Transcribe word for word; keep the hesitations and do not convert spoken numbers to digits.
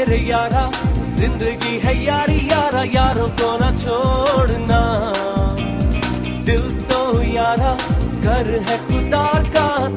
मेरे यारा, जिंदगी है यारी यारा, यारों को ना छोड़ना। दिल तो यारा घर है खुदा